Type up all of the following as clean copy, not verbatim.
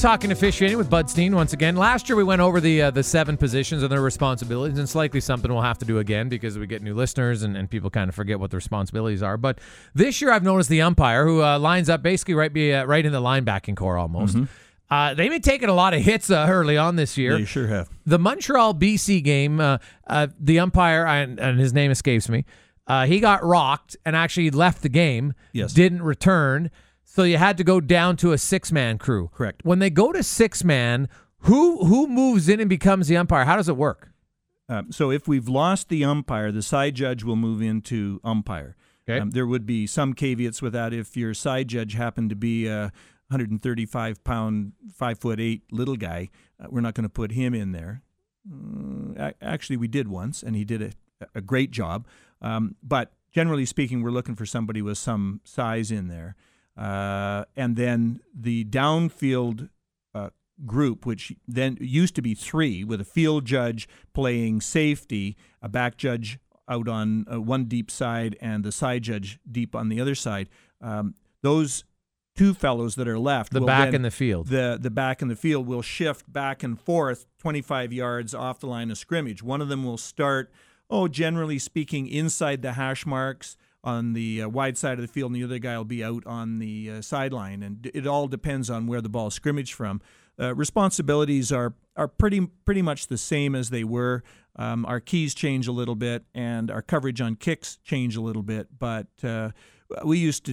talking officiating with Bud Steen once again. Last year we went over the 7 positions and their responsibilities, and it's likely something we'll have to do again because we get new listeners and people kind of forget what their responsibilities are. But this year I've noticed the umpire who lines up basically right in the linebacking core almost. Mm-hmm. They've been taking a lot of hits early on this year. They sure have. The Montreal BC game, the umpire, and his name escapes me, he got rocked and actually left the game, didn't return. So you had to go down to a 6-man crew. Correct. When they go to 6-man, who moves in and becomes the umpire? How does it work? So if we've lost the umpire, the side judge will move into umpire. Okay. There would be some caveats with that. If your side judge happened to be a 135-pound, 5'8" little guy, we're not going to put him in there. Actually, we did once, and he did a great job. But generally speaking, we're looking for somebody with some size in there. And then the downfield group, which then used to be 3, with a field judge playing safety, a back judge out on one deep side, and the side judge deep on the other side. Those 2 fellows that are left, the back in the field, the back in the field will shift back and forth 25 yards off the line of scrimmage. One of them will start, generally speaking, inside the hash marks on the wide side of the field, and the other guy will be out on the sideline. And it all depends on where the ball is scrimmaged from. Responsibilities are pretty much the same as they were. Our keys change a little bit, and our coverage on kicks change a little bit. But we used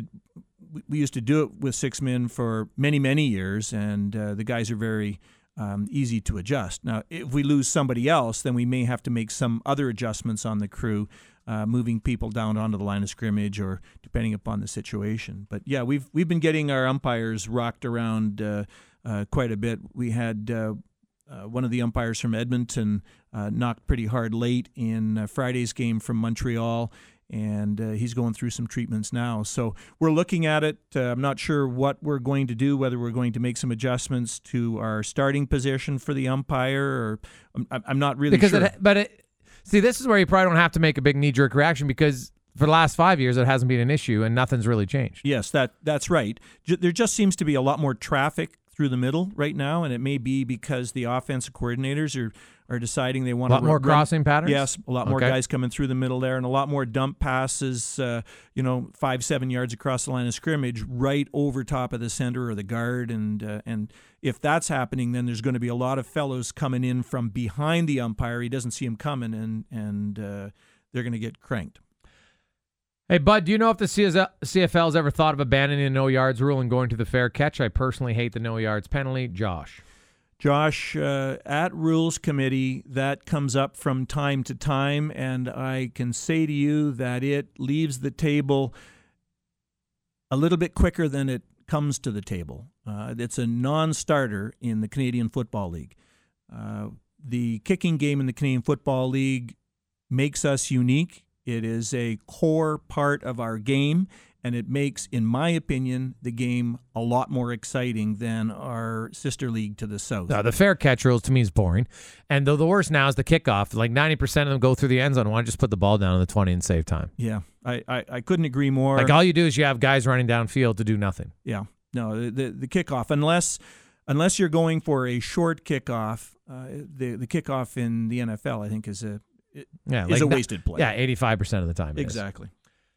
to do it with 6 men for many years, and the guys are very easy to adjust. Now, if we lose somebody else, then we may have to make some other adjustments on the crew, moving people down onto the line of scrimmage, or depending upon the situation. But yeah, we've been getting our umpires rocked around quite a bit. We had one of the umpires from Edmonton knocked pretty hard late in Friday's game from Montreal, and he's going through some treatments now. So we're looking at it. I'm not sure what we're going to do, whether we're going to make some adjustments to our starting position for the umpire, or I'm not really sure. See, this is where you probably don't have to make a big knee-jerk reaction, because for the last 5 years it hasn't been an issue and nothing's really changed. Yes, that's right. There just seems to be a lot more traffic through the middle right now, and it may be because the offensive coordinators are deciding they want a lot more crossing patterns. Yes, a lot more guys coming through the middle there, and a lot more dump passes, 5-7 yards across the line of scrimmage, right over top of the center or the guard, and if that's happening, then there's going to be a lot of fellows coming in from behind the umpire. He doesn't see him coming, and they're going to get cranked. Hey, Bud, do you know if the CFL's ever thought of abandoning the no yards rule and going to the fair catch? I personally hate the no yards penalty. Josh, at Rules Committee, that comes up from time to time, and I can say to you that it leaves the table a little bit quicker than it comes to the table. It's a non-starter in the Canadian Football League. The kicking game in the Canadian Football League makes us unique. It is a core part of our game, and it makes, in my opinion, the game a lot more exciting than our sister league to the south. No, the fair catch rules to me is boring. And the worst now is the kickoff. Like 90% of them go through the end zone. Why don't you just put the ball down on the 20 and save time? Yeah, I couldn't agree more. Like all you do is you have guys running downfield to do nothing. Yeah, no, the kickoff, unless you're going for a short kickoff, the kickoff in the NFL, I think, is a wasted play. Yeah, 85% of the time. Exactly.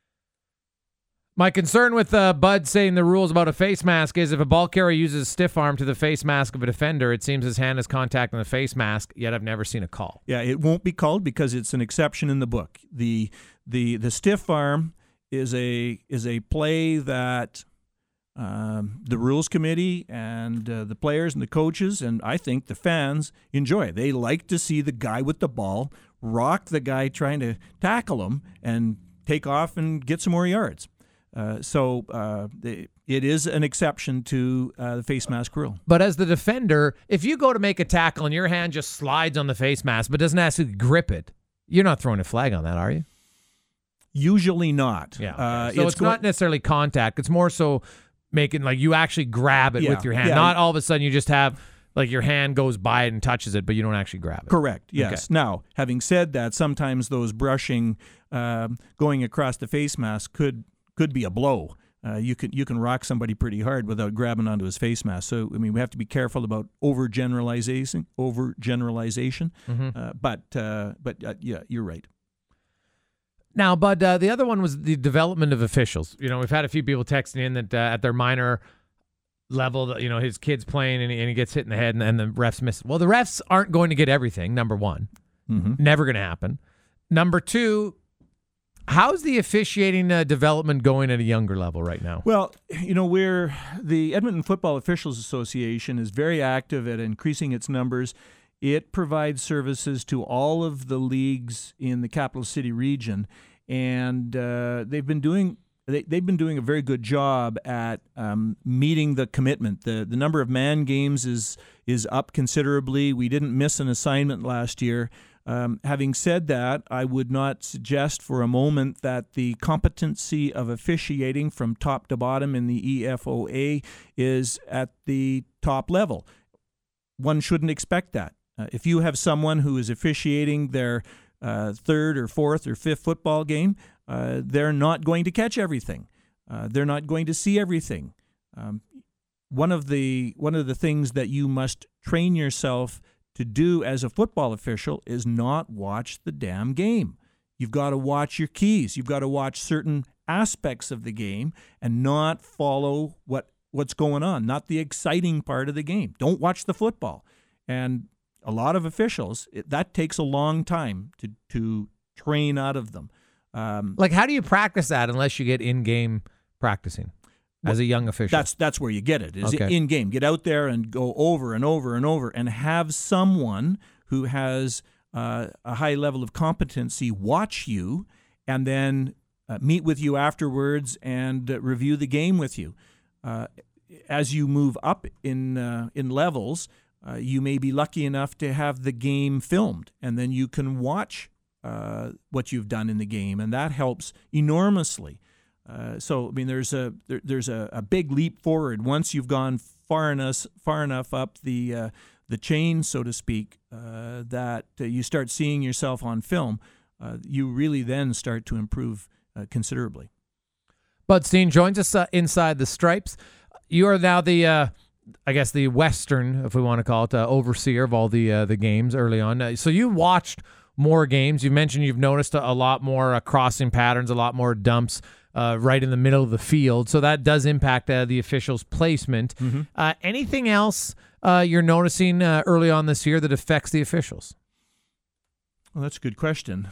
My concern with Bud saying the rules about a face mask is if a ball carrier uses a stiff arm to the face mask of a defender, it seems his hand is contacting the face mask, yet I've never seen a call. Yeah, it won't be called because it's an exception in the book. The stiff arm is a play that the Rules Committee and the players and the coaches, and I think the fans enjoy. They like to see the guy with the ball rock the guy trying to tackle him and take off and get some more yards. It is an exception to the face mask rule. But as the defender, if you go to make a tackle and your hand just slides on the face mask but doesn't actually grip it, you're not throwing a flag on that, are you? Usually not. Yeah. So it's not necessarily contact. It's more so making like you actually grab it with your hand. Not all of a sudden you just have like your hand goes by it and touches it, but you don't actually grab it. Correct, yes. Okay. Now, having said that, sometimes those brushing going across the face mask could be a blow. you can rock somebody pretty hard without grabbing onto his face mask. So I mean, we have to be careful about overgeneralization. Yeah, you're right. Now, Bud, the other one was the development of officials. We've had a few people texting in that at their minor level, that his kid's playing and he gets hit in the head and the refs miss. Well, the refs aren't going to get everything. Number one, never going to happen. Number two, how's the officiating development going at a younger level right now? Well, the Edmonton Football Officials Association is very active at increasing its numbers. It provides services to all of the leagues in the Capital City region, and they've been doing a very good job at meeting the commitment. The number of man games is up considerably. We didn't miss an assignment last year. Having said that, I would not suggest for a moment that the competency of officiating from top to bottom in the EFOA is at the top level. One shouldn't expect that. If you have someone who is officiating their third or fourth or fifth football game, they're not going to catch everything. They're not going to see everything. One of the things that you must train yourself to do as a football official is not watch the damn game. You've got to watch your keys. You've got to watch certain aspects of the game and not follow what's going on, not the exciting part of the game. Don't watch the football. And a lot of officials, that takes a long time to train out of them. How do you practice that unless you get in-game practicing as a young official? That's where you get it, is okay. In-game. Get out there and go over and over and over and have someone who has a high level of competency watch you and then meet with you afterwards and review the game with you. As you move up in levels, you may be lucky enough to have the game filmed, and then you can watch what you've done in the game, and that helps enormously. So, I mean, there's a big leap forward once you've gone far enough up the chain, so to speak, that you start seeing yourself on film. You really then start to improve considerably. Bud Steen joins us inside the stripes. You are now the Western, if we want to call it, overseer of all the games early on. So you watched more games. You mentioned you've noticed a lot more crossing patterns, a lot more dumps right in the middle of the field. So that does impact the officials' placement. Mm-hmm. Anything else you're noticing early on this year that affects the officials? Well, that's a good question.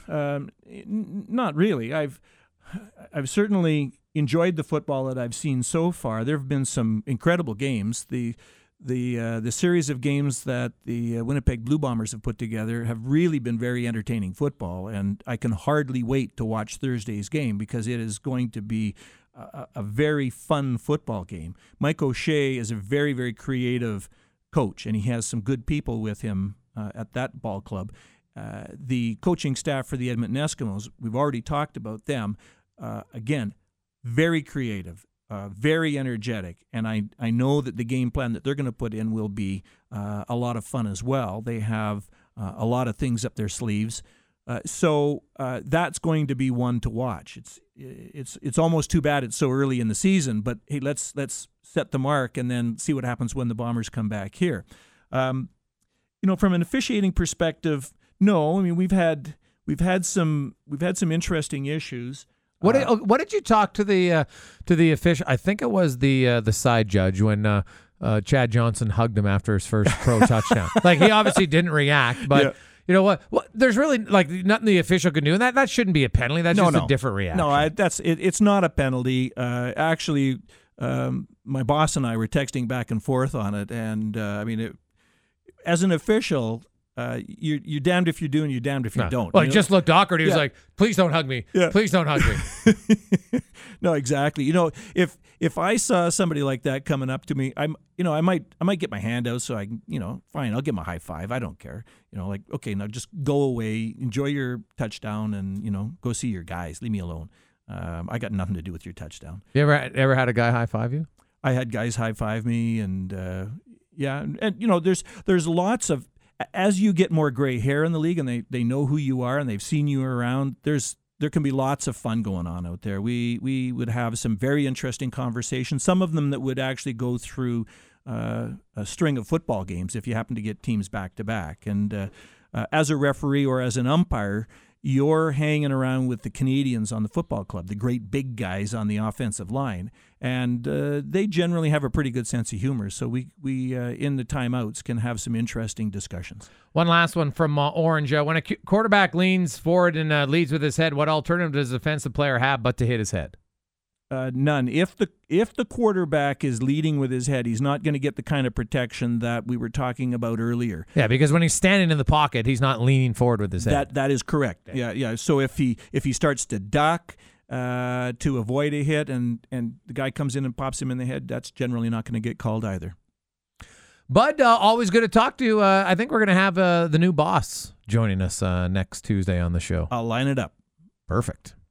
Not really. I've certainly enjoyed the football that I've seen so far. There have been some incredible games. The series of games that the Winnipeg Blue Bombers have put together have really been very entertaining football, and I can hardly wait to watch Thursday's game because it is going to be a very fun football game. Mike O'Shea is a very, very creative coach, and he has some good people with him at that ball club. The coaching staff for the Edmonton Eskimos, we've already talked about them. Again, very creative, very energetic, and I know that the game plan that they're going to put in will be a lot of fun as well. They have a lot of things up their sleeves, so that's going to be one to watch. It's almost too bad it's so early in the season, but hey, let's set the mark and then see what happens when the Bombers come back here. From an officiating perspective, no, I mean we've had some interesting issues. What did you talk to the official? I think it was the side judge when Chad Johnson hugged him after his first pro touchdown. Like he obviously didn't react, but yeah. You know what? There's really nothing the official can do, and that shouldn't be a penalty. That's just a different reaction. No, it's not a penalty. Actually, my boss and I were texting back and forth on it, and as an official. You're damned if you do and you're damned if you don't. Well, it just looked awkward. He was like, "Please don't hug me. Yeah. Please don't hug me." No, exactly. If I saw somebody like that coming up to me, I might get my hand out so I can, fine, I'll give him a high five. I don't care. Okay, now just go away, enjoy your touchdown, and go see your guys. Leave me alone. I got nothing to do with your touchdown. You ever had a guy high five you? I had guys high five me, and there's lots of. As you get more gray hair in the league and they know who you are and they've seen you around, there's there can be lots of fun going on out there. We would have some very interesting conversations. Some of them that would actually go through a string of football games if you happen to get teams back to back. And as a referee or as an umpire, you're hanging around with the Canadians on the football club, the great big guys on the offensive line, and they generally have a pretty good sense of humor. So we in the timeouts can have some interesting discussions. One last one from Orange. When a quarterback leans forward and leads with his head, what alternative does a defensive player have but to hit his head? None. If the quarterback is leading with his head, he's not going to get the kind of protection that we were talking about earlier. Yeah, because when he's standing in the pocket, he's not leaning forward with his head. That is correct. Yeah. So if he starts to duck to avoid a hit, and the guy comes in and pops him in the head, that's generally not going to get called either. Bud, always good to talk to. I think we're going to have the new boss joining us next Tuesday on the show. I'll line it up. Perfect.